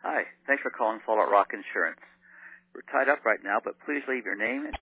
Hi. Thanks for calling Fallout Rock Insurance. We're tied up right now, but please leave your name and